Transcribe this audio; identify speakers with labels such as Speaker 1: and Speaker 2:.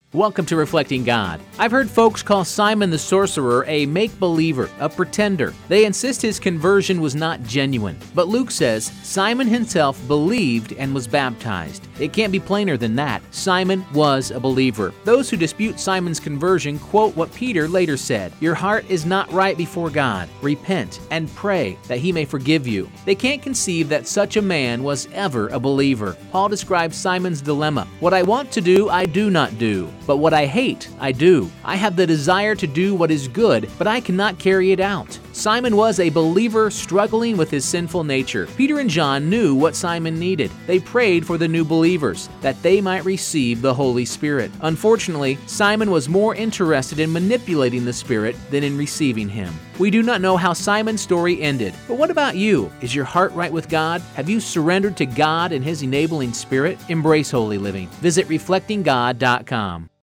Speaker 1: Welcome to Reflecting God. I've heard folks call Simon the sorcerer a make-believer, a pretender. They insist his conversion was not genuine. But Luke says Simon himself believed and was baptized. It can't be plainer than that. Simon was a believer. Those who dispute Simon's conversion quote what Peter later said, "Your heart is not right before God. Repent and pray that he may forgive you." They can't conceive that such a man was ever a believer. Paul describes Simon's dilemma. "What I want to do, I do not do. But what I hate, I do. I have the desire to do what is good, but I cannot carry it out." Simon was a believer struggling with his sinful nature. Peter and John knew what Simon needed. They prayed for the new believers, that they might receive the Holy Spirit. Unfortunately, Simon was more interested in manipulating the Spirit than in receiving Him. We do not know how Simon's story ended, but what about you? Is your heart right with God? Have you surrendered to God and His enabling Spirit? Embrace holy living. Visit reflectinggod.com.